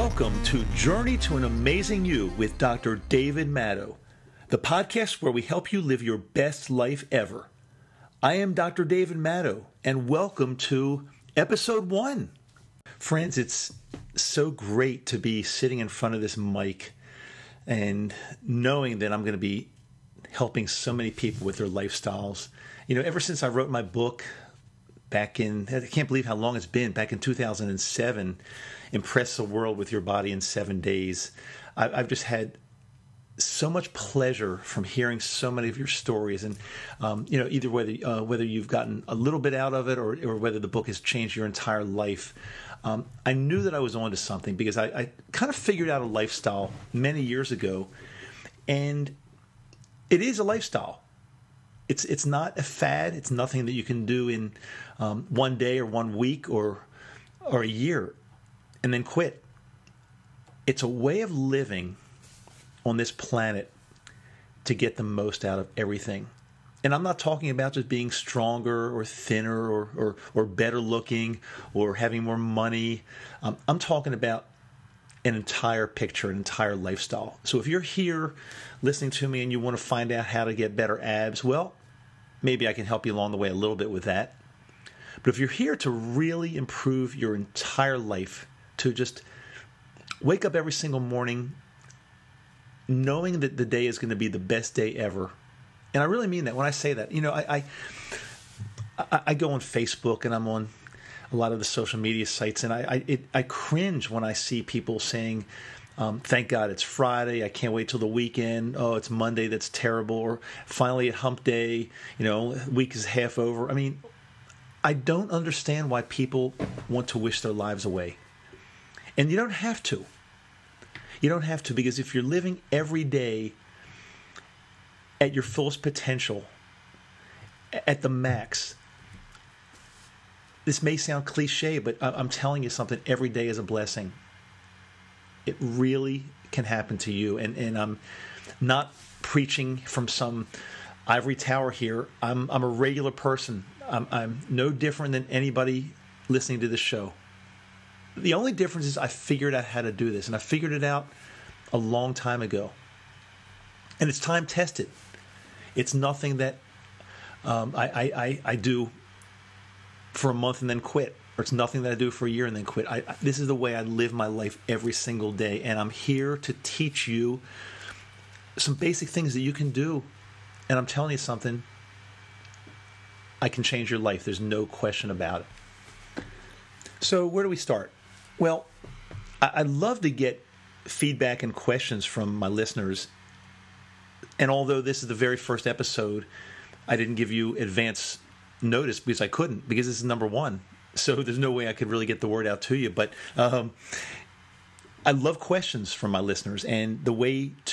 Welcome to Journey to an Amazing You with Dr. David Matto, the podcast where we help you live your best life ever. I am Dr. David Matto, and welcome to episode 1. Friends, it's so great to be sitting in front of this mic and knowing that I'm going to be helping so many people with their lifestyles. You know, ever since I wrote my book back in, I can't believe how long it's been, back in 2007, Impress the World with Your Body in 7 Days. I've just had so much pleasure from hearing so many of your stories, and either whether you've gotten a little bit out of it or whether the book has changed your entire life. I knew that I was onto something because I kind of figured out a lifestyle many years ago, and it is a lifestyle. It's not a fad. It's nothing that you can do in 1 day or 1 week or a year and then quit. It's a way of living on this planet to get the most out of everything. And I'm not talking about just being stronger or thinner or better looking or having more money. I'm talking about an entire picture, an entire lifestyle. So if you're here listening to me and you want to find out how to get better abs, well, maybe I can help you along the way a little bit with that. But if you're here to really improve your entire life, to just wake up every single morning knowing that the day is going to be the best day ever. And I really mean that when I say that. You know, I go on Facebook and I'm on a lot of the social media sites, and I cringe when I see people saying, thank God it's Friday, I can't wait till the weekend, oh, it's Monday, that's terrible, or finally at hump day, week is half over. I mean, I don't understand why people want to wish their lives away. And you don't have to. You don't have to, because if you're living every day at your fullest potential, at the max, this may sound cliche, but I'm telling you something, every day is a blessing. It really can happen to you. And I'm not preaching from some ivory tower here. I'm a regular person. I'm no different than anybody listening to this show. The only difference is I figured out how to do this, and I figured it out a long time ago. And it's time tested. It's nothing that I do for a month and then quit, or it's nothing that I do for a year and then quit. This is the way I live my life every single day, and I'm here to teach you some basic things that you can do. And I'm telling you something, I can change your life. There's no question about it. So where do we start? Well, I'd love to get feedback and questions from my listeners. And although this is the very first episode, I didn't give you advance notice because I couldn't, because this is number 1. So there's no way I could really get the word out to you. But I love questions from my listeners, and the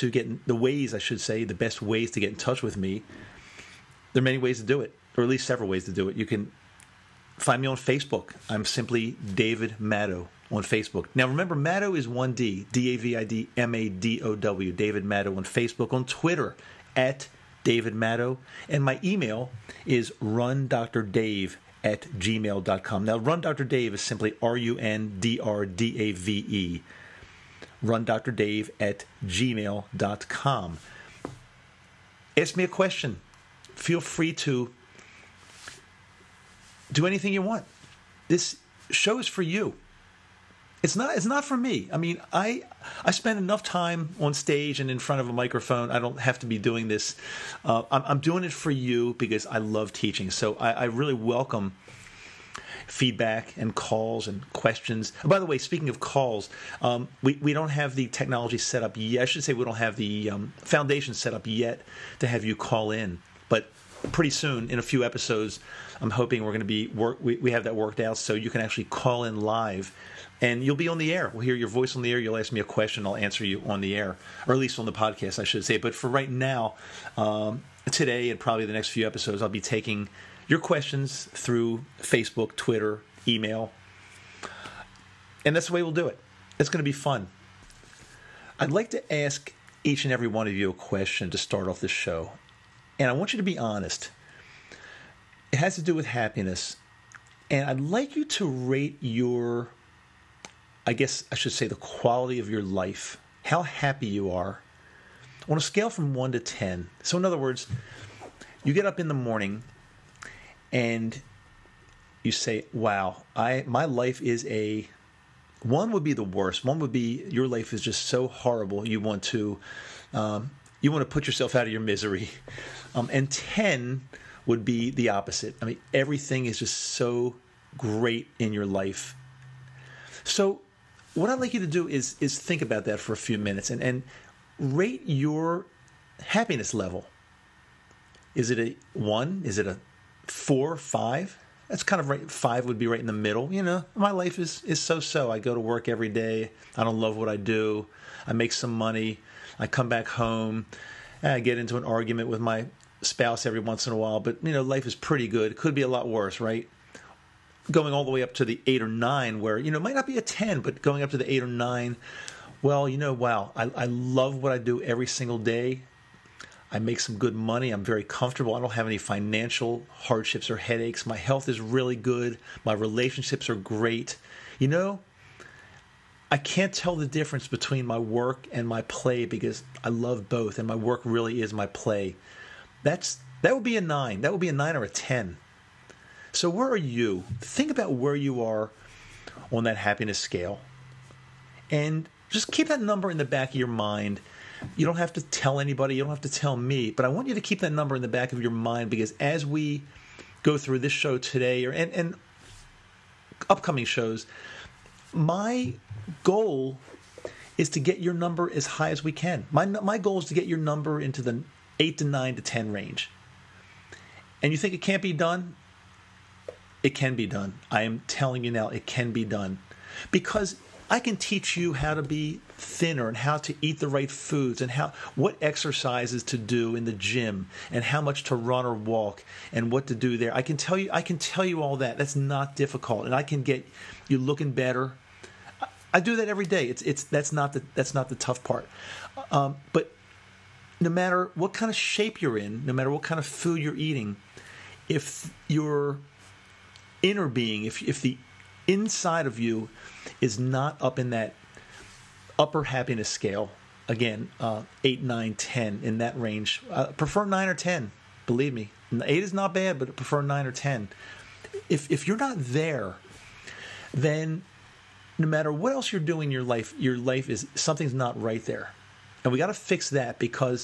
best ways to get in touch with me, there are many ways to do it, or at least several ways to do it. You can find me on Facebook. I'm simply David Matto on Facebook. Now remember, Matto is 1 D, David Madow, David Matto on Facebook. On Twitter, at David Matto. And my email is rundrdave@gmail.com. Now, RunDrDave is simply RUNDRDAVE. RunDrDave@gmail.com. Ask me a question. Feel free to do anything you want. This show is for you. It's not for me. I mean, I spend enough time on stage and in front of a microphone. I don't have to be doing this. I'm doing it for you because I love teaching. So I really welcome feedback and calls and questions. And by the way, speaking of calls, we don't have the technology set up yet. I should say we don't have the foundation set up yet to have you call in. But pretty soon, in a few episodes, I'm hoping we're going to be we have that worked out so you can actually call in live. And you'll be on the air. We'll hear your voice on the air. You'll ask me a question. I'll answer you on the air, or at least on the podcast, I should say. But for right now, today and probably the next few episodes, I'll be taking your questions through Facebook, Twitter, email. And that's the way we'll do it. It's going to be fun. I'd like to ask each and every one of you a question to start off this show. And I want you to be honest. It has to do with happiness. And I'd like you to rate your I guess I should say the quality of your life, how happy you are, on a scale from 1 to 10. So in other words, you get up in the morning and you say, wow, my life is a... 1 would be the worst. 1 would be your life is just so horrible you want to put yourself out of your misery. And 10 would be the opposite. I mean, everything is just so great in your life. So what I'd like you to do is think about that for a few minutes and rate your happiness level. Is it a 1? Is it a 4, 5? That's kind of right. 5 would be right in the middle. You know, my life is so-so. I go to work every day. I don't love what I do. I make some money. I come back home. And I get into an argument with my spouse every once in a while. But, you know, life is pretty good. It could be a lot worse, right? Going all the way up to the 8 or 9 where, you know, it might not be a 10, but going up to the 8 or 9, well, you know, wow, I love what I do every single day. I make some good money. I'm very comfortable. I don't have any financial hardships or headaches. My health is really good. My relationships are great. You know, I can't tell the difference between my work and my play because I love both, and my work really is my play. That would be a 9. That would be a 9 or a 10. So where are you? Think about where you are on that happiness scale. And just keep that number in the back of your mind. You don't have to tell anybody. You don't have to tell me. But I want you to keep that number in the back of your mind because as we go through this show today and upcoming shows, my goal is to get your number as high as we can. My goal is to get your number into the 8 to 9 to 10 range. And you think it can't be done? It can be done. I am telling you now, it can be done. Because I can teach you how to be thinner and how to eat the right foods and what exercises to do in the gym and how much to run or walk and what to do there. I can tell you all that. That's not difficult, and I can get you looking better. I do that every day. That's not the tough part. But no matter what kind of shape you're in, no matter what kind of food you're eating, if your inner being, if the inside of you is not up in that upper happiness scale, again, 8, 9, 10, in that range. Prefer 9 or 10, believe me. 8 is not bad, but prefer 9 or 10. If you're not there, then no matter what else you're doing in your life is, something's not right there. And we got to fix that, because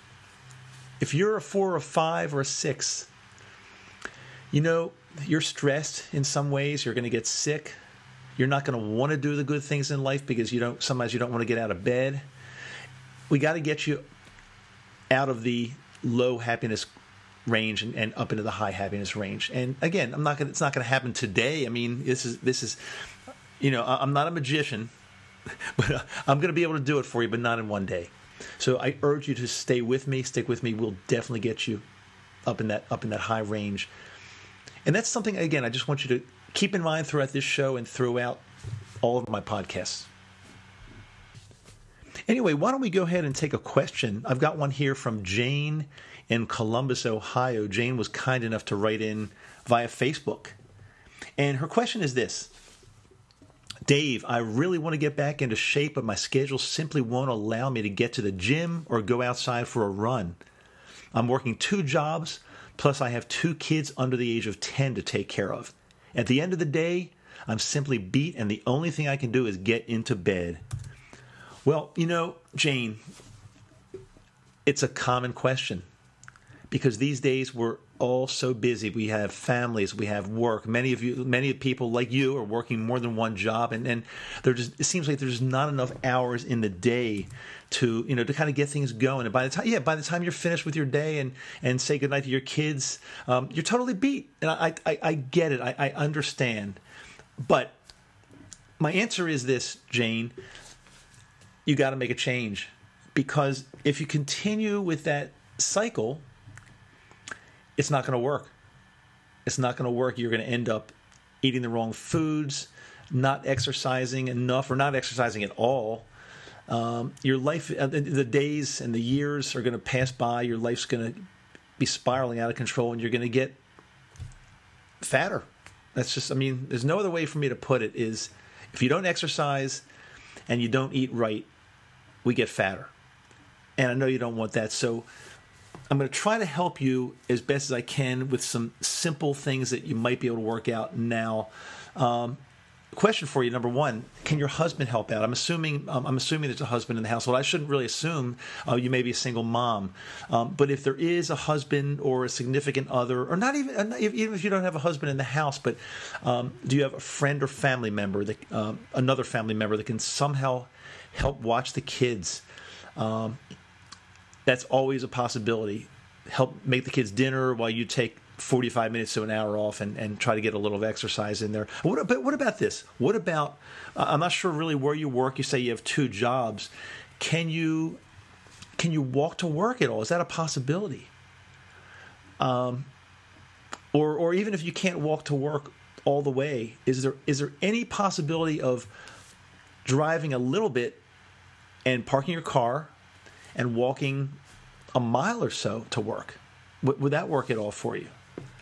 if you're a 4 or a 5 or a 6, you know, you're stressed in some ways. You're going to get sick. You're not going to want to do the good things in life because sometimes you don't want to get out of bed. We got to get you out of the low happiness range and up into the high happiness range. And again, it's not going to happen today. I mean, this is, you know, I'm not a magician, but I'm going to be able to do it for you, but not in one day. So I urge you to stay with me, stick with me. We'll definitely get you up in that high range. And that's something, again, I just want you to keep in mind throughout this show and throughout all of my podcasts. Anyway, why don't we go ahead and take a question? I've got one here from Jane in Columbus, Ohio. Jane was kind enough to write in via Facebook. And her question is this: Dave, I really want to get back into shape, but my schedule simply won't allow me to get to the gym or go outside for a run. I'm working 2 jobs, plus I have 2 kids under the age of 10 to take care of. At the end of the day, I'm simply beat, and the only thing I can do is get into bed. Well, you know, Jane, it's a common question because these days we're all so busy. We have families, we have work. Many people like you are working more than one job, and it seems like there's not enough hours in the day to kind of get things going. And by the time you're finished with your day and say goodnight to your kids, you're totally beat. And I get it. I understand. But my answer is this, Jane: you got to make a change, because if you continue with that cycle, it's not going to work. It's not going to work. You're going to end up eating the wrong foods, not exercising enough, or not exercising at all. Your life, the days and the years are going to pass by. Your life's going to be spiraling out of control, and you're going to get fatter. That's just, there's no other way for me to put it, is If you don't exercise and you don't eat right, we get fatter. And I know you don't want that. So I'm going to try to help you as best as I can with some simple things that you might be able to work out now. Question for you, number one, can your husband help out? I'm assuming there's a husband in the household. I shouldn't really assume you may be a single mom. But if there is a husband or a significant other, or not even if you don't have a husband in the house, but do you have a friend or family member, another family member that can somehow help watch the kids? That's always a possibility. Help make the kids dinner while you take 45 minutes to an hour off and try to get a little exercise in there. What about this? What about, I'm not sure really where you work. You say you have 2 jobs. Can you walk to work at all? Is that a possibility? Or even if you can't walk to work all the way, is there any possibility of driving a little bit and parking your car and walking a mile or so to work? Would that work at all for you?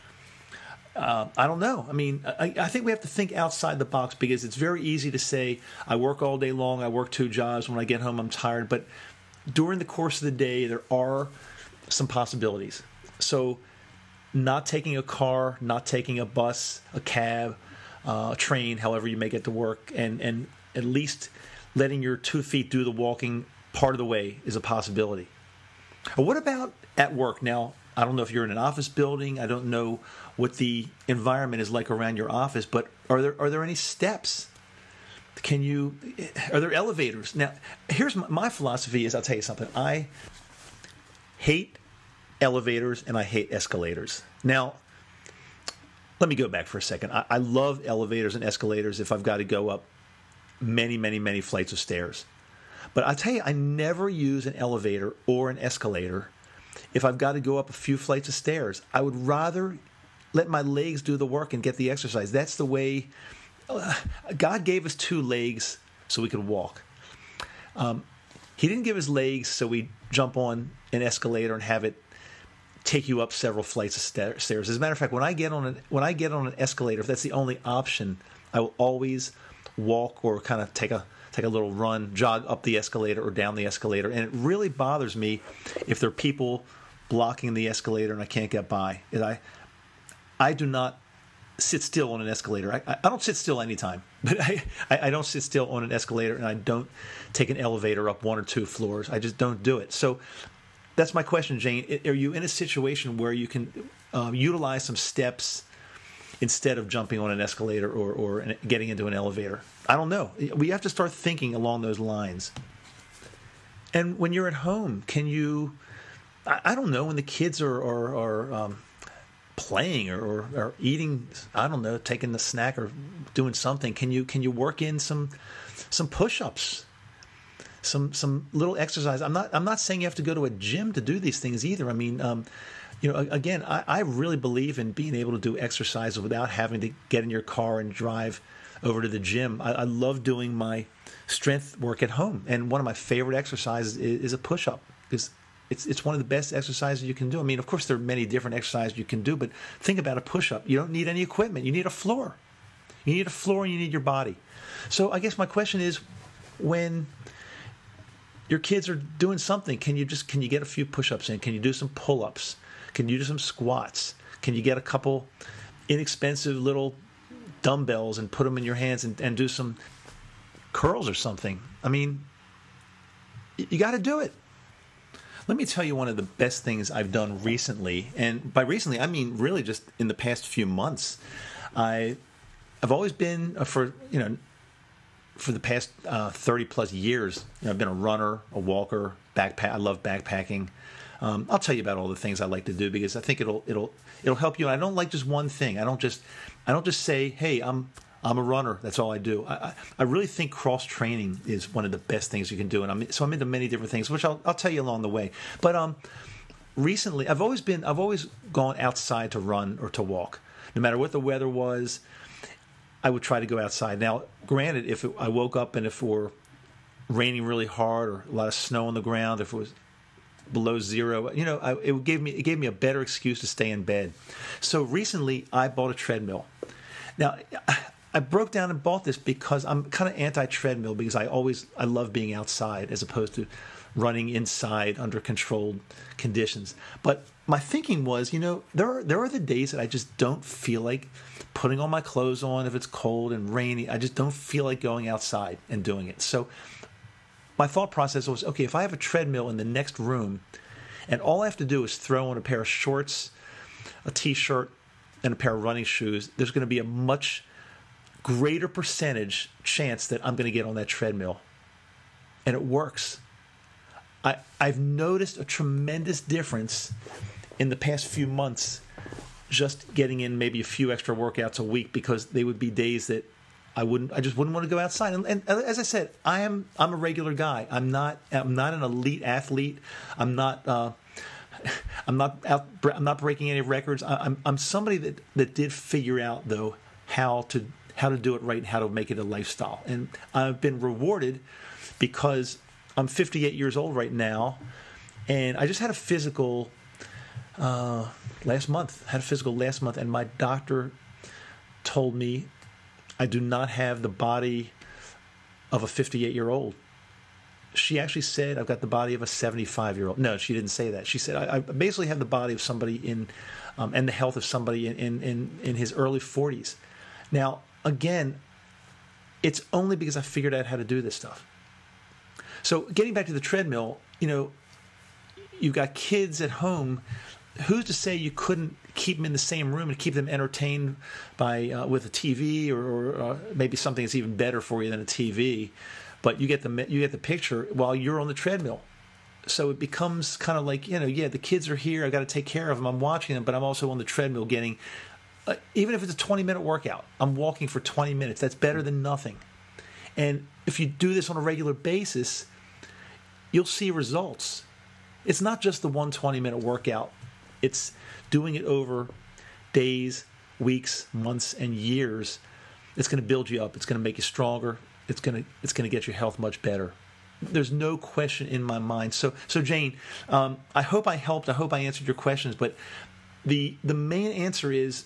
I don't know. I mean, I think we have to think outside the box, because it's very easy to say, I work all day long, I work 2 jobs, when I get home I'm tired. But during the course of the day, there are some possibilities. So not taking a car, not taking a bus, a cab, a train, however you may get to work, and at least letting your 2 feet do the walking part of the way is a possibility. What about at work? Now, I don't know if you're in an office building. I don't know what the environment is like around your office, but are there any steps? Are there elevators? Now, here's my philosophy is, I'll tell you something. I hate elevators and I hate escalators. Now, let me go back for a second. I love elevators and escalators if I've got to go up many, many, many flights of stairs. But I'll tell you, I never use an elevator or an escalator if I've got to go up a few flights of stairs. I would rather let my legs do the work and get the exercise. That's the way. God gave us 2 legs so we could walk. He didn't give us legs so we jump on an escalator and have it take you up several flights of stairs. As a matter of fact, when I get on an escalator, if that's the only option, I will always walk or kind of take a little run, jog up the escalator or down the escalator. And it really bothers me if there are people blocking the escalator and I can't get by. I do not sit still on an escalator. I don't sit still anytime, but I don't sit still on an escalator, and I don't take an elevator up 1 or 2 floors. I just don't do it. So that's my question, Jane. Are you in a situation where you can utilize some steps instead of jumping on an escalator or getting into an elevator? I don't know. We have to start thinking along those lines. And when you're at home, can you, I don't know, when the kids are playing or eating, I don't know, taking the snack or doing something, can you work in some push-ups, some little exercise? I'm not saying you have to go to a gym to do these things either. I mean, again, I really believe in being able to do exercise without having to get in your car and drive over to the gym. I love doing my strength work at home, and one of my favorite exercises is a push-up, because it's one of the best exercises you can do. I mean, of course, there are many different exercises you can do, but think about a push-up. You don't need any equipment. You need a floor. You need a floor, and you need your body. So I guess my question is, when your kids are doing something, can you get a few push-ups in? Can you do some pull-ups? Can you do some squats? Can you get a couple inexpensive little dumbbells and put them in your hands and do some curls or something? I mean, you got to do it. Let me tell you one of the best things I've done recently, and by recently I mean really just in the past few months. I've always been for the past 30 plus years, I've been a runner, a walker, backpack. I love backpacking. I'll tell you about all the things I like to do, because I think it'll help you. And I don't like just one thing. I don't just say, hey, I'm a runner. That's all I do. I really think cross training is one of the best things you can do, and I'm into many different things, which I'll tell you along the way. But recently, I've always gone outside to run or to walk, no matter what the weather was. I would try to go outside. Now, granted, if I woke up and if it were raining really hard or a lot of snow on the ground, if it was below zero, it gave me a better excuse to stay in bed. So recently, I bought a treadmill. Now, I broke down and bought this because I'm kind of anti-treadmill, because I love being outside as opposed to running inside under controlled conditions. But my thinking was, there are the days that I just don't feel like putting all my clothes on if it's cold and rainy. I just don't feel like going outside and doing it. So my thought process was, okay, if I have a treadmill in the next room and all I have to do is throw on a pair of shorts, a t-shirt, and a pair of running shoes, there's going to be a much greater percentage chance that I'm going to get on that treadmill. And it works. I've noticed a tremendous difference in the past few months just getting in maybe a few extra workouts a week, because they would be days that I just wouldn't want to go outside. And as I said, I'm a regular guy. I'm not an elite athlete. I'm not breaking any records. I'm somebody that did figure out, though, how to do it right and how to make it a lifestyle. And I've been rewarded because I'm 58 years old right now, and I just had a physical last month. And my doctor told me I do not have the body of a 58-year-old. She actually said I've got the body of a 75-year-old. No, she didn't say that. She said I basically have the body of somebody and the health of somebody in his early 40s. Now, again, it's only because I figured out how to do this stuff. So getting back to the treadmill, you've got kids at home. Who's to say you couldn't keep them in the same room and keep them entertained with a TV or maybe something that's even better for you than a TV? But you get the picture while you're on the treadmill. So it becomes kind of like, the kids are here. I got to take care of them. I'm watching them, but I'm also on the treadmill getting, even if it's a 20-minute workout, I'm walking for 20 minutes. That's better than nothing. And if you do this on a regular basis, you'll see results. It's not just the 1 20-minute workout. It's doing it over days, weeks, months, and years. It's going to build you up. It's going to make you stronger. It's going to get your health much better. There's no question in my mind. So Jane, I hope I helped. I hope I answered your questions. But the main answer is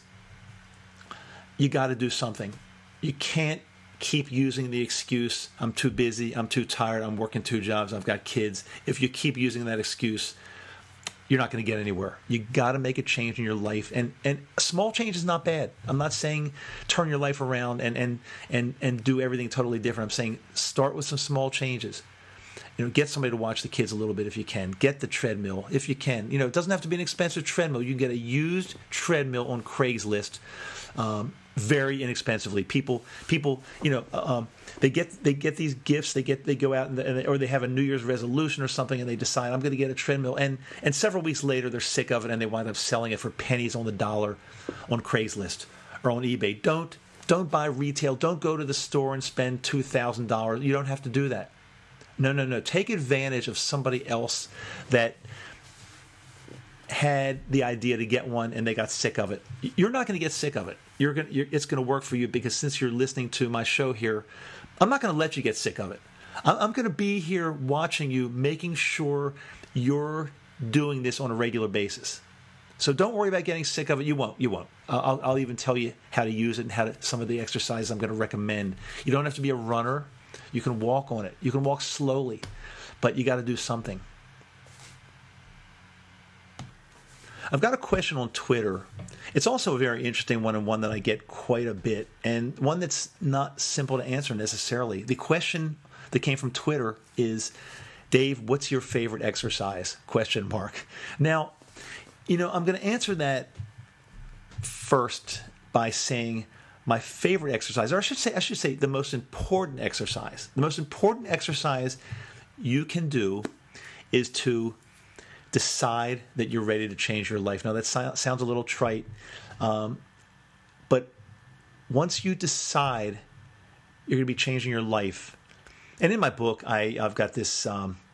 you got to do something. You can't keep using the excuse, I'm too busy, I'm too tired, I'm working 2 jobs, I've got kids. If you keep using that excuse, you're not going to get anywhere. You got to make a change in your life, and a small change is not bad. I'm not saying turn your life around and do everything totally different. I'm saying start with some small changes. Get somebody to watch the kids a little bit if you can. Get the treadmill if you can. It doesn't have to be an expensive treadmill. You can get a used treadmill on Craigslist. Very inexpensively. People, they get these gifts. They go out or they have a New Year's resolution or something, and they decide I'm going to get a treadmill. And several weeks later, they're sick of it, and they wind up selling it for pennies on the dollar on Craigslist or on eBay. Don't buy retail. Don't go to the store and spend $2,000. You don't have to do that. No. Take advantage of somebody else that had the idea to get one and they got sick of it. You're not going to get sick of it. It's going to work for you, because since you're listening to my show here, I'm not going to let you get sick of it. I'm going to be here watching you, making sure you're doing this on a regular basis. So don't worry about getting sick of it. You won't. I'll even tell you how to use it and some of the exercises I'm going to recommend. You don't have to be a runner. You can walk on it. You can walk slowly, but you got to do something. I've got a question on Twitter. It's also a very interesting one, and one that I get quite a bit, and one that's not simple to answer necessarily. The question that came from Twitter is, Dave, what's your favorite exercise? ? Now, I'm going to answer that first by saying my favorite exercise, or I should say the most important exercise. The most important exercise you can do is to decide that you're ready to change your life. Now, that sounds a little trite, but once you decide you're going to be changing your life, and in my book, I've got this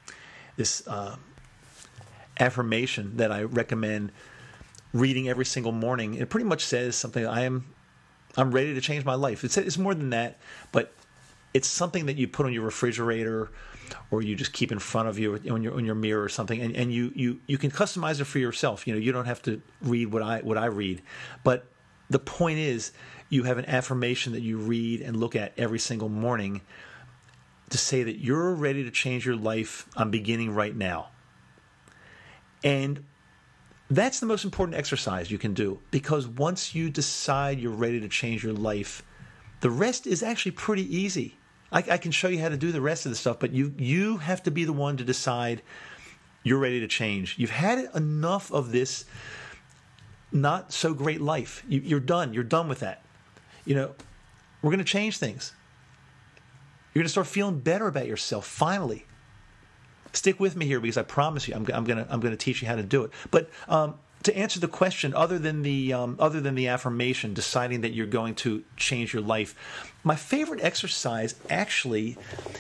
affirmation that I recommend reading every single morning. It pretty much says something. I'm ready to change my life. It's more than that, but it's something that you put on your refrigerator, or you just keep in front of you on your mirror or something, and you can customize it for yourself. You don't have to read what I read, but the point is, you have an affirmation that you read and look at every single morning to say that you're ready to change your life. I'm beginning right now. And that's the most important exercise you can do, because once you decide you're ready to change your life, the rest is actually pretty easy. I can show you how to do the rest of the stuff, but you have to be the one to decide you're ready to change. You've had enough of this not so great life. You're done. You're done with that. We're going to change things. You're going to start feeling better about yourself. Finally, stick with me here, because I promise you, I'm going to teach you how to do it. But to answer the question, other than the affirmation, deciding that you're going to change your life, my favorite exercise actually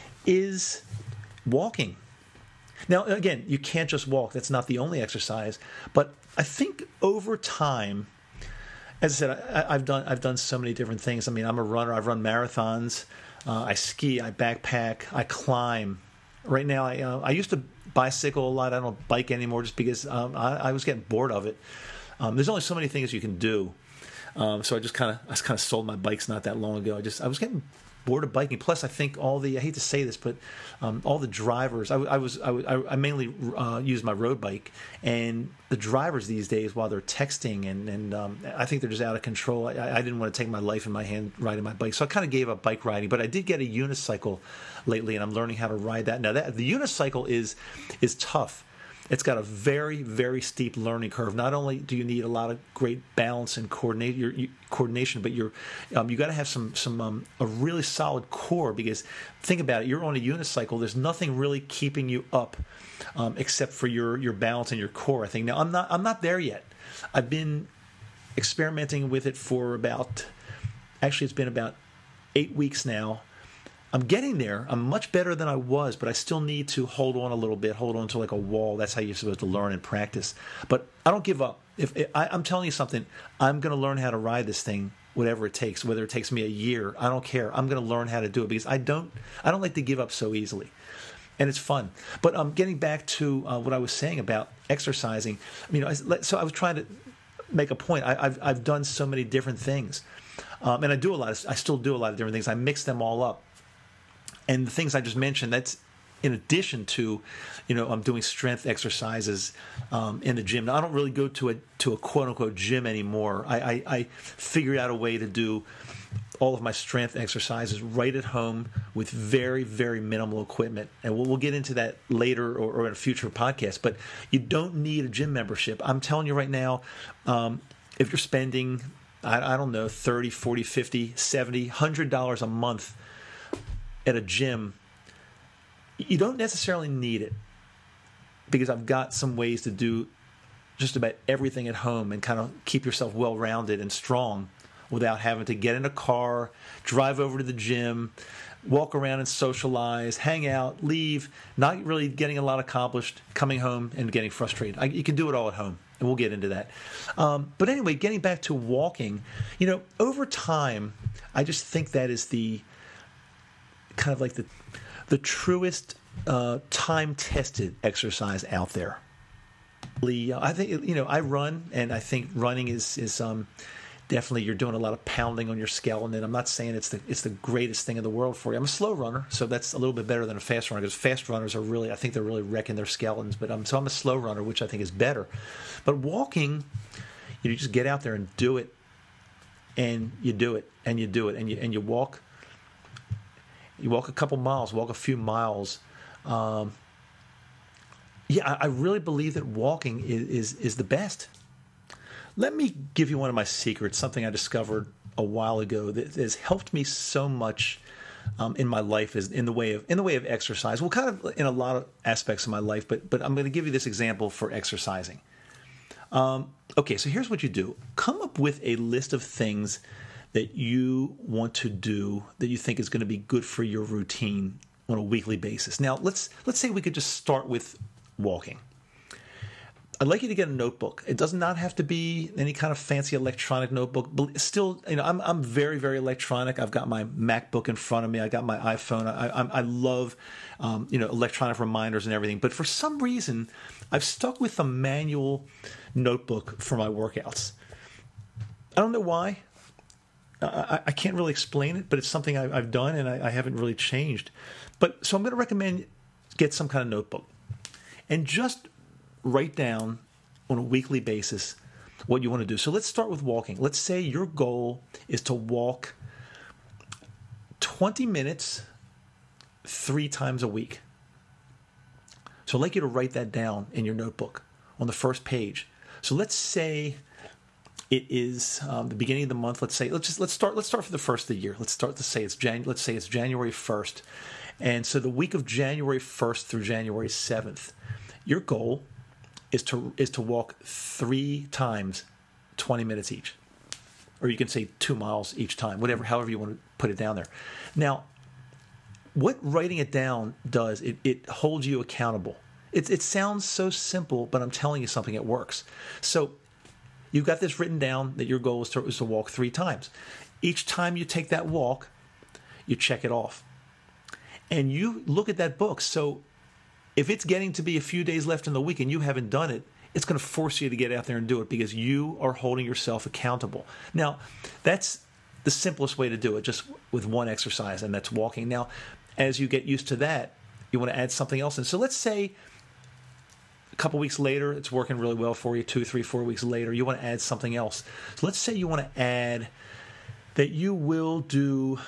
is walking. Now, again, you can't just walk. That's not the only exercise. But I think over time, as I said, I've done so many different things. I mean, I'm a runner. I've run marathons. I ski. I backpack. I climb. Right now, I used to bicycle a lot. I don't bike anymore just because I was getting bored of it. There's only so many things you can do. So I kind of sold my bikes not that long ago. I was getting bored of biking. Plus, I think I hate to say this, but all the drivers, I mainly use my road bike, and the drivers these days, while they're texting and I think they're just out of control. I didn't want to take my life in my hand riding my bike, so I kind of gave up bike riding. But I did get a unicycle lately, and I'm learning how to ride that. Now, the unicycle is tough. It's got a very, very steep learning curve. Not only do you need a lot of great balance and coordination, but you got to have a really solid core, because think about it. You're on a unicycle. There's nothing really keeping you up except for your balance and your core, I think. Now, I'm not there yet. I've been experimenting with it for it's been about 8 weeks now. I'm getting there. I'm much better than I was, but I still need to hold on a little bit, hold on to like a wall. That's how you're supposed to learn and practice. But I don't give up. I'm telling you something, I'm going to learn how to ride this thing, whatever it takes, whether it takes me a year. I don't care. I'm going to learn how to do it, because I don't like to give up so easily. And it's fun. But getting back to what I was saying about exercising, so I was trying to make a point. I've done so many different things, and I still do a lot of different things. I mix them all up. And the things I just mentioned, that's in addition to, I'm doing strength exercises in the gym. Now, I don't really go to a quote-unquote gym anymore. I figured out a way to do all of my strength exercises right at home with very, very minimal equipment. And we'll get into that later or in a future podcast. But you don't need a gym membership. I'm telling you right now, if you're spending, I don't know, $30, $40, $50, $70, $100 a month at a gym, you don't necessarily need it, because I've got some ways to do just about everything at home and kind of keep yourself well-rounded and strong without having to get in a car, drive over to the gym, walk around and socialize, hang out, leave, not really getting a lot accomplished, coming home and getting frustrated. You can do it all at home, and we'll get into that. But anyway, getting back to walking, over time, I just think that is the kind of like the truest time-tested exercise out there. I think I run, and I think running is definitely, you're doing a lot of pounding on your skeleton. And I'm not saying it's the greatest thing in the world for you. I'm a slow runner, so that's a little bit better than a fast runner, because fast runners are really, I think they're really wrecking their skeletons. But so I'm a slow runner, which I think is better. But walking, you just get out there and do it, and you do it, and you do it, and you walk. You walk a couple miles, walk a few miles. I really believe that walking is the best. Let me give you one of my secrets, something I discovered a while ago that has helped me so much in my life, is in the way of exercise. Well, kind of in a lot of aspects of my life, but I'm going to give you this example for exercising. Okay, so here's what you do. Come up with a list of things that you want to do that you think is going to be good for your routine on a weekly basis. Now, let's say we could just start with walking. I'd like you to get a notebook. It does not have to be any kind of fancy electronic notebook, but still, I'm very, very electronic. I've got my MacBook in front of me. I got my iPhone. I love, electronic reminders and everything. But for some reason, I've stuck with the manual notebook for my workouts. I don't know why. I can't really explain it, but it's something I've done and I haven't really changed. But so I'm going to recommend get some kind of notebook and just write down on a weekly basis what you want to do. So let's start with walking. Let's say your goal is to walk 20 minutes 3 times a week. So I'd like you to write that down in your notebook on the first page. So let's say it is the beginning of the month. Let's start for the first of the year. Let's say it's January 1st. And so the week of January 1st through January 7th, your goal is to walk 3 times 20 minutes each. Or you can say 2 miles each time, however you want to put it down there. Now, what writing it down does, it holds you accountable. It sounds so simple, but I'm telling you something, it works. So you've got this written down that your goal is to walk 3 times. Each time you take that walk, you check it off. And you look at that book. So if it's getting to be a few days left in the week and you haven't done it, it's going to force you to get out there and do it because you are holding yourself accountable. Now, that's the simplest way to do it, just with one exercise, and that's walking. Now, as you get used to that, you want to add something else in. So let's say a couple weeks later, it's working really well for you, 2, 3, 4 weeks later, you want to add something else. So let's say you want to add that you will do,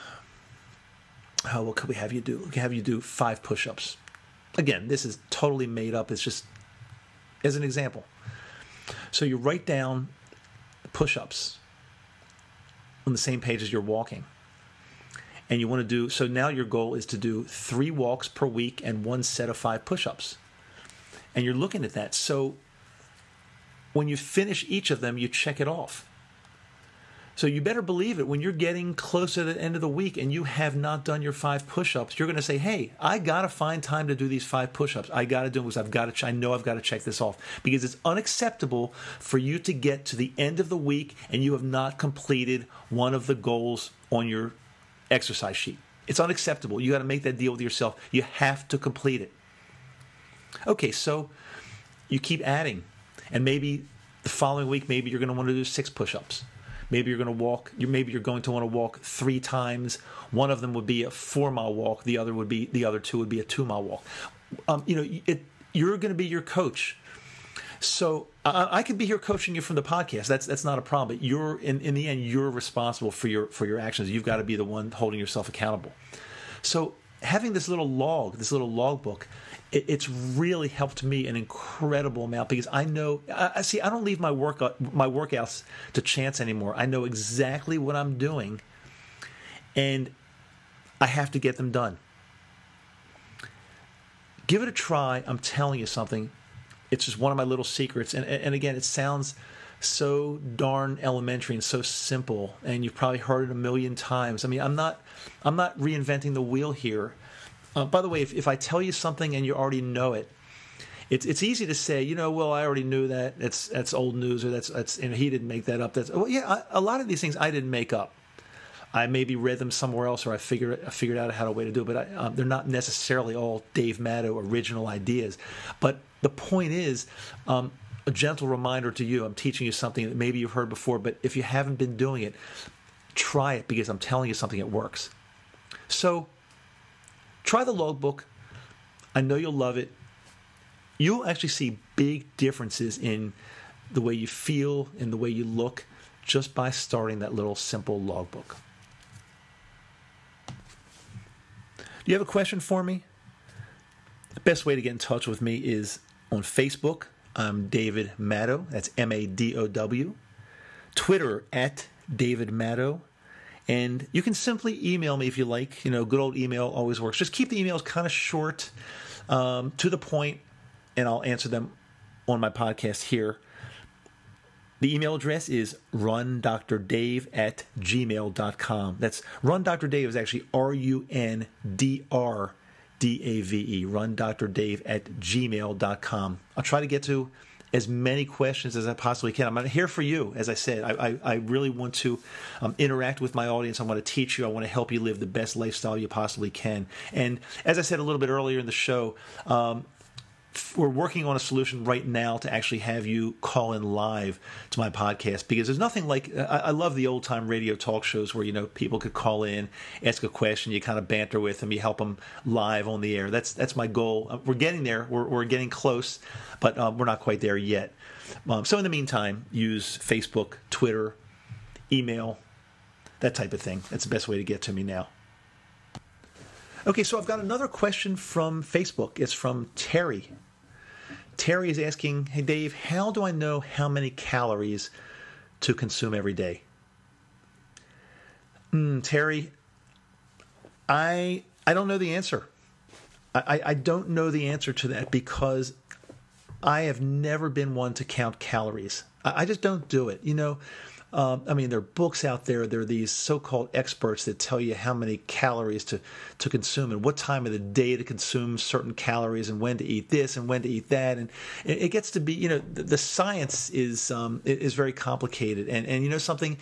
what could we have you do? We can have you do 5 push-ups. Again, this is totally made up. It's just as an example. So you write down push-ups on the same page as you're walking. And you want to do, so now your goal is to do 3 walks per week and 1 set of 5 push-ups. And you're looking at that. So when you finish each of them, you check it off. So you better believe it. When you're getting close to the end of the week and you have not done your 5 push-ups, you're going to say, hey, I got to find time to do these 5 push-ups. I got to do them because I know I've got to check this off. Because it's unacceptable for you to get to the end of the week and you have not completed one of the goals on your exercise sheet. It's unacceptable. You got to make that deal with yourself. You have to complete it. Okay, so you keep adding. And maybe the following week, maybe you're going to want to do 6 push-ups. Maybe you're going to walk. Maybe you're going to want to walk 3 times. One of them would be a 4-mile walk. The other 2 would be a 2-mile walk. You're going to be your coach. So I could be here coaching you from the podcast. That's not a problem. But you're in the end, you're responsible for your actions. You've got to be the one holding yourself accountable. So having this little logbook, it's really helped me an incredible amount because I know. I don't leave my workouts to chance anymore. I know exactly what I'm doing, and I have to get them done. Give it a try. I'm telling you something. It's just one of my little secrets. And again, it sounds so darn elementary and so simple, and you've probably heard it a million times. I mean, I'm not reinventing the wheel here. By the way, if I tell you something and you already know it, it's easy to say, well, I already knew that. That's old news, or that's he didn't make that up. A lot of these things I didn't make up. I maybe read them somewhere else, or I figured out how a way to do it. But they're not necessarily all Dave Maddow original ideas. But the point is, a gentle reminder to you. I'm teaching you something that maybe you've heard before, but if you haven't been doing it, try it because I'm telling you something. It works. So try the logbook. I know you'll love it. You'll actually see big differences in the way you feel and the way you look just by starting that little simple logbook. Do you have a question for me? The best way to get in touch with me is on Facebook. I'm David Maddow. That's Madow. Twitter @David Maddow. And you can simply email me if you like. Good old email always works. Just keep the emails kind of short, to the point, and I'll answer them on my podcast here. The email address is rundrdave@gmail.com. That's rundrdave is actually RUNDRDAVE, rundrdave@gmail.com. I'll try to get to as many questions as I possibly can. I'm here for you. As I said, I really want to interact with my audience. I want to teach you. I want to help you live the best lifestyle you possibly can. And as I said a little bit earlier in the show, we're working on a solution right now to actually have you call in live to my podcast, because there's nothing like, I love the old time radio talk shows where, people could call in, ask a question, you kind of banter with them, you help them live on the air. That's my goal. We're getting there. We're getting close, but we're not quite there yet. So in the meantime, use Facebook, Twitter, email, that type of thing. That's the best way to get to me now. Okay, so I've got another question from Facebook. It's from Terry. Terry is asking, hey Dave, how do I know how many calories to consume every day? Terry, I don't know the answer. I don't know the answer to that because I have never been one to count calories. I just don't do it. There are books out there. There are these so-called experts that tell you how many calories to consume and what time of the day to consume certain calories and when to eat this and when to eat that. And it gets to be, the science is very complicated. And something,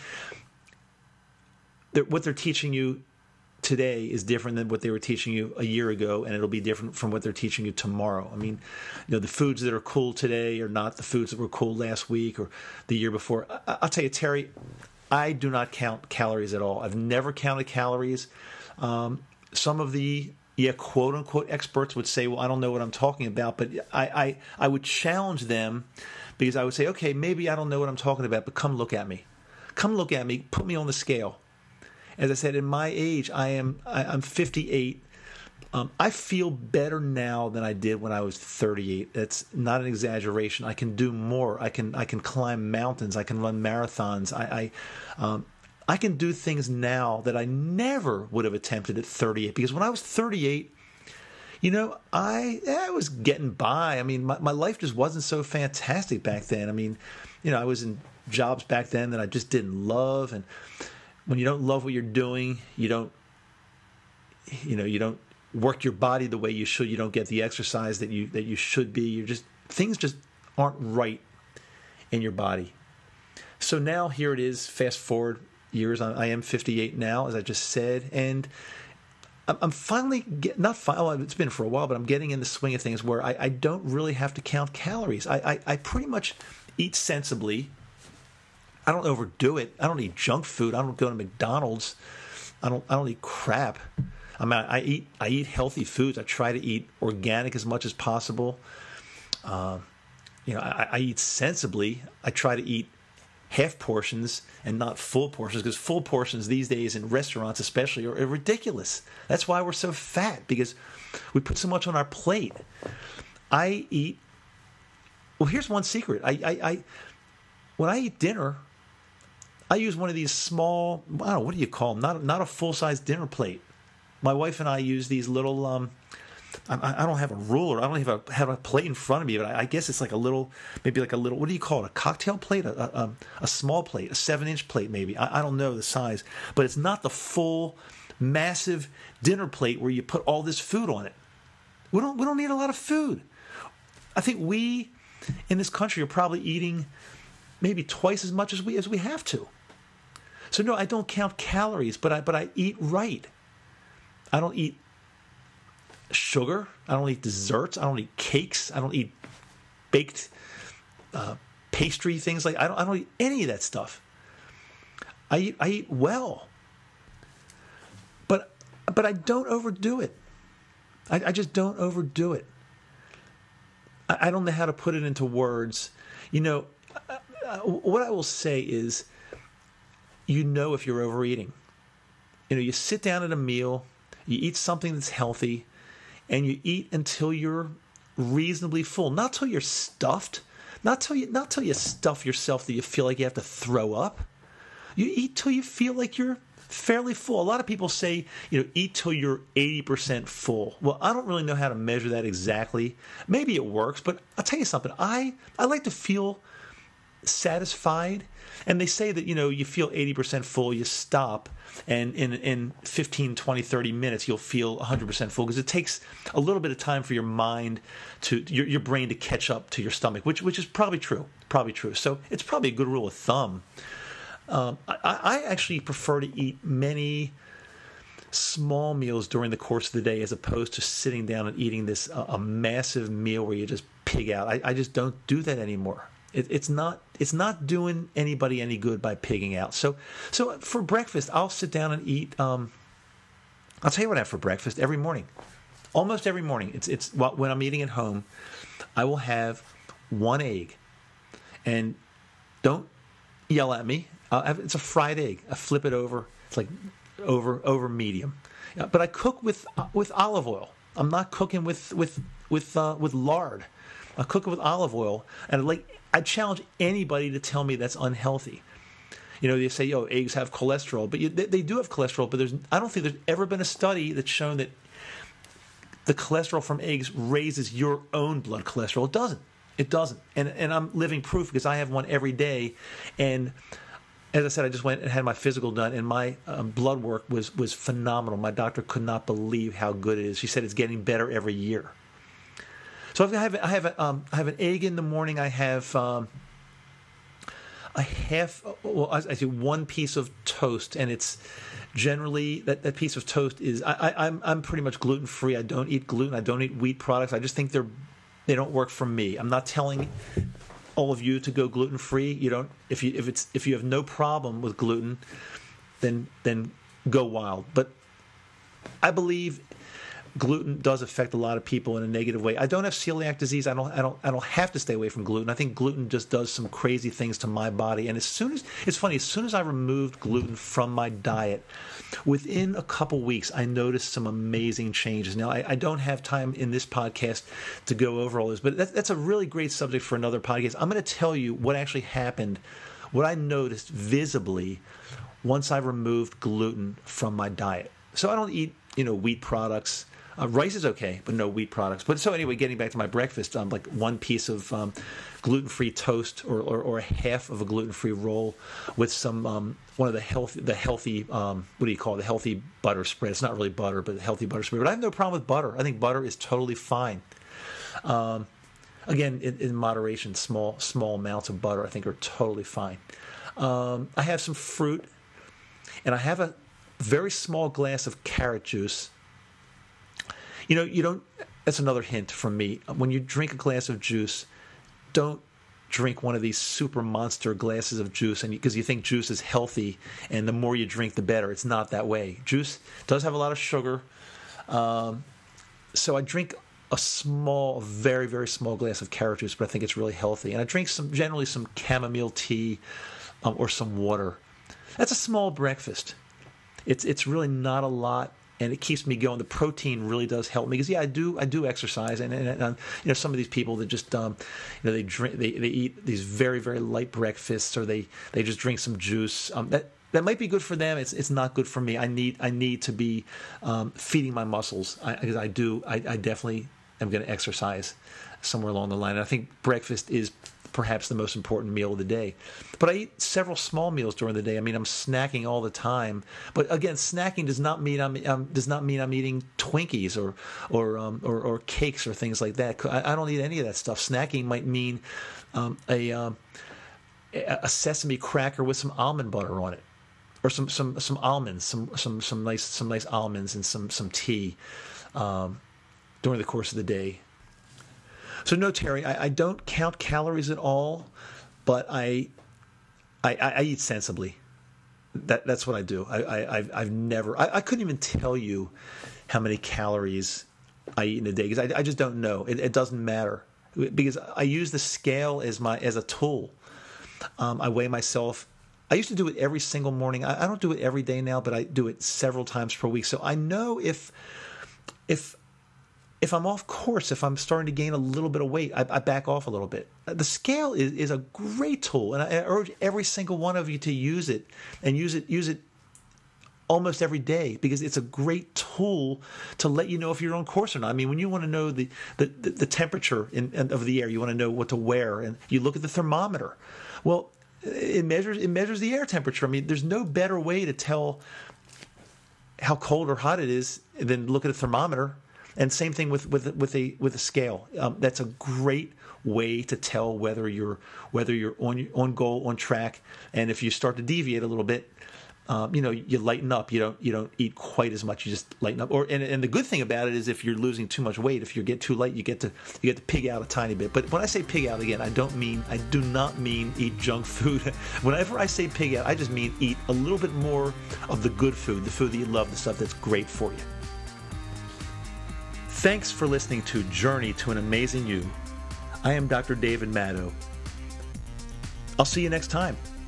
what they're teaching you today is different than what they were teaching you a year ago, and it'll be different from what they're teaching you tomorrow. The foods that are cool today are not the foods that were cool last week or the year before. I'll tell you, Terry, I do not count calories at all. I've never counted calories. Some of the quote unquote experts would say, well, I don't know what I'm talking about, but I would challenge them, because I would say, okay, maybe I don't know what I'm talking about, but come look at me. Come look at me, put me on the scale. As I said, in my age, I'm 58. I feel better now than I did when I was 38. That's not an exaggeration. I can do more. I can climb mountains. I can run marathons. I can do things now that I never would have attempted at 38. Because when I was 38, I was getting by. My life just wasn't so fantastic back then. I was in jobs back then that I just didn't love, and when you don't love what you're doing, you don't work your body the way you should. You don't get the exercise that you should be. Things just aren't right in your body. So now here it is. Fast forward years. I am 58 now, as I just said, and I'm finally it's been for a while, but I'm getting in the swing of things where I don't really have to count calories. I pretty much eat sensibly. I don't overdo it. I don't eat junk food. I don't go to McDonald's. I don't eat crap. I eat healthy foods. I try to eat organic as much as possible. I eat sensibly. I try to eat half portions and not full portions, because full portions these days in restaurants especially are ridiculous. That's why we're so fat, because we put so much on our plate. Here's one secret. When I eat dinner, I use one of these small, I don't know, what do you call them? Not a full-size dinner plate. My wife and I use these little, I don't have a ruler. I don't even have a plate in front of me, but I guess it's like a little, what do you call it? A cocktail plate? A small plate, a 7-inch plate maybe. I don't know the size, but it's not the full, massive dinner plate where you put all this food on it. We don't need a lot of food. I think we, in this country, are probably eating maybe twice as much as we have to. So no, I don't count calories, but I eat right. I don't eat sugar. I don't eat desserts. I don't eat cakes. I don't eat baked pastry things I don't eat any of that stuff. I eat well, but I don't overdo it. I just don't overdo it. I don't know how to put it into words. What I will say is, if you're overeating. You sit down at a meal, you eat something that's healthy, and you eat until you're reasonably full. Not till you're stuffed. Not till you stuff yourself that you feel like you have to throw up. You eat till you feel like you're fairly full. A lot of people say, eat till you're 80% full. Well, I don't really know how to measure that exactly. Maybe it works, but I'll tell you something. I like to feel satisfied, and they say that you feel 80% full, you stop, and in 15, 20, 30 minutes you'll feel 100% full, because it takes a little bit of time for your mind to your brain to catch up to your stomach, which is probably true. So it's probably a good rule of thumb. I actually prefer to eat many small meals during the course of the day as opposed to sitting down and eating this a massive meal where you just pig out. I just don't do that anymore. It's not doing anybody any good by pigging out. So for breakfast, I'll sit down and eat. I'll tell you what I have for breakfast every morning. Almost every morning. It's when I'm eating at home, I will have one egg, and don't yell at me. It's a fried egg. I flip it over. It's like over medium, but I cook with olive oil. I'm not cooking with lard. I cook it with olive oil, and I challenge anybody to tell me that's unhealthy. They say, eggs have cholesterol, but they do have cholesterol. But I don't think there's ever been a study that's shown that the cholesterol from eggs raises your own blood cholesterol. It doesn't. It doesn't. And I'm living proof because I have one every day. And as I said, I just went and had my physical done, and my blood work was phenomenal. My doctor could not believe how good it is. She said it's getting better every year. So I have an egg in the morning. I have I say one piece of toast, and it's generally that piece of toast is I'm pretty much gluten free. I don't eat gluten. I don't eat wheat products. I just think they don't work for me. I'm not telling all of you to go gluten free. You don't if you have no problem with gluten, then go wild. But I believe gluten does affect a lot of people in a negative way. I don't have celiac disease. I don't have to stay away from gluten. I think gluten just does some crazy things to my body. And as soon as I removed gluten from my diet, within a couple weeks, I noticed some amazing changes. Now, I don't have time in this podcast to go over all this, but that's a really great subject for another podcast. I'm going to tell you what actually happened, what I noticed visibly once I removed gluten from my diet. So I don't eat, wheat products. Rice is okay, but no wheat products. But so anyway, getting back to my breakfast, like one piece of gluten-free toast or a half of a gluten-free roll with some one of the healthy what do you call it? The healthy butter spread. It's not really butter, but the healthy butter spread. But I have no problem with butter. I think butter is totally fine. Again, in moderation, small amounts of butter I think are totally fine. I have some fruit, and I have a very small glass of carrot juice. You don't. That's another hint from me. When you drink a glass of juice, don't drink one of these super monster glasses of juice, and because you think juice is healthy, and the more you drink, the better. It's not that way. Juice does have a lot of sugar, so I drink a very, very small glass of carrot juice, but I think it's really healthy. And I drink generally some chamomile tea or some water. That's a small breakfast. It's really not a lot. And it keeps me going. The protein really does help me because I do exercise, and some of these people that just they eat these very, very light breakfasts, or they just drink some juice. That might be good for them. It's not good for me. I need to be feeding my muscles because I definitely am going to exercise somewhere along the line. And I think breakfast is perhaps the most important meal of the day. But I eat several small meals during the day. I mean, I'm snacking all the time. But again, snacking does not mean I'm eating Twinkies or cakes or things like that. I don't eat any of that stuff. Snacking might mean a sesame cracker with some almond butter on it, or some almonds, some nice almonds and some tea during the course of the day. So no, Terry, I don't count calories at all, but I eat sensibly. That's what I do. I've never. I couldn't even tell you how many calories I eat in a day because I just don't know. It doesn't matter because I use the scale as a tool. I weigh myself. I used to do it every single morning. I don't do it every day now, but I do it several times per week. So I know if I'm off course, if I'm starting to gain a little bit of weight, I back off a little bit. The scale is a great tool, and I urge every single one of you to use it, and use it almost every day, because it's a great tool to let you know if you're on course or not. I mean, when you want to know the temperature of the air, you want to know what to wear, and you look at the thermometer. Well, it measures the air temperature. I mean, there's no better way to tell how cold or hot it is than look at a thermometer. And same thing with a scale. That's a great way to tell whether you're on goal, on track, and if you start to deviate a little bit, you lighten up. You don't eat quite as much. You just lighten up. And the good thing about it is if you're losing too much weight, if you get too light, you get to pig out a tiny bit. But when I say pig out again, I do not mean eat junk food. Whenever I say pig out, I just mean eat a little bit more of the good food, the food that you love, the stuff that's great for you. Thanks for listening to Journey to an Amazing You. I am Dr. David Maddow. I'll see you next time.